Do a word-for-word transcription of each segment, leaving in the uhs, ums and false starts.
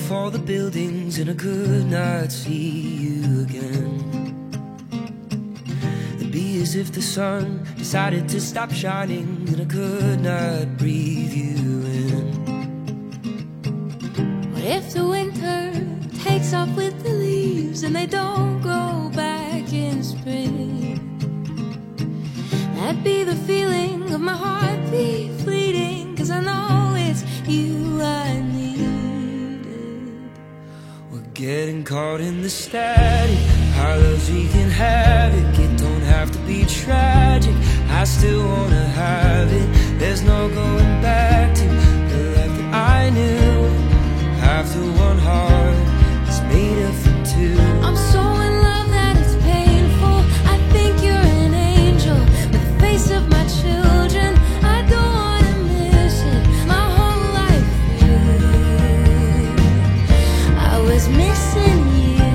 off all the buildings and I could not see you again. It'd be as if the sun decided to stop shining and I could not breathe you in. What if the winter takes off with the leaves and they don't grow back in spring? That'd be the feeling of my heart be fleeting, 'cause I know it's you I needed. We're getting caught in the static, our loves we can have it. It don't have to be tragic, I still wanna have it. There's no going back to the life that I knew. After one heart is made up for two. I'm so in love that it's painful. I think you're an angel with the face of my children. I don't wanna miss it my whole life through. I was missing you.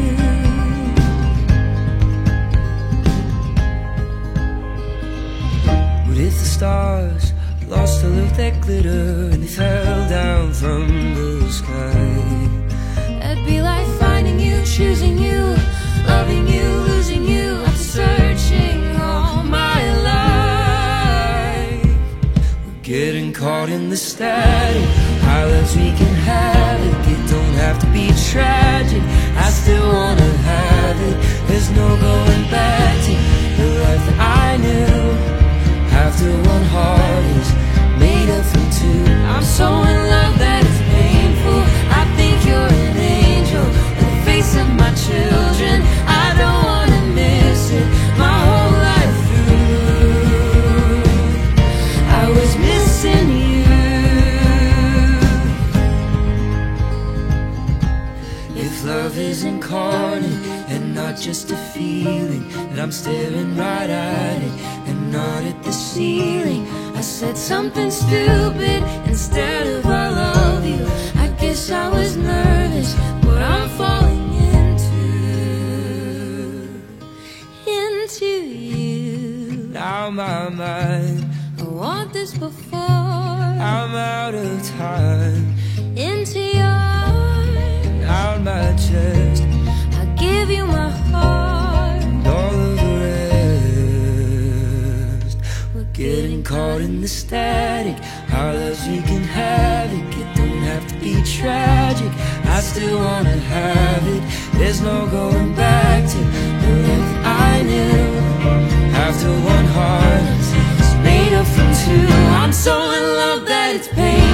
What if the stars lost all of that glitter and they fell down from the sky? That'd be like finding you, choosing you, loving you, losing you after searching all my life. We're getting caught in the static, our lives we can have it. It don't have to be tragic, I still wanna have it. There's no going back to the life that I knew. After one heart is made up from two. I'm so in love that it's painful. I think you're an angel with the face of my children. I don't wanna miss it my whole life through. I was missing you. If love is incarnate and not just a feeling, that I'm staring right at it and not at the ceiling. I said something stupid instead of I love you. I guess I was nervous what I'm falling into, into you. Now my mind, I want this before. I'm out of time. Into your arms, Out my chest, I give you my heart. and all of the rest. We're getting caught in the static, our loves we can have it. It don't have to be tragic, I still wanna have it. There's no going back to the life I knew. After one heart is made up from two. I'm so in love that it's painful.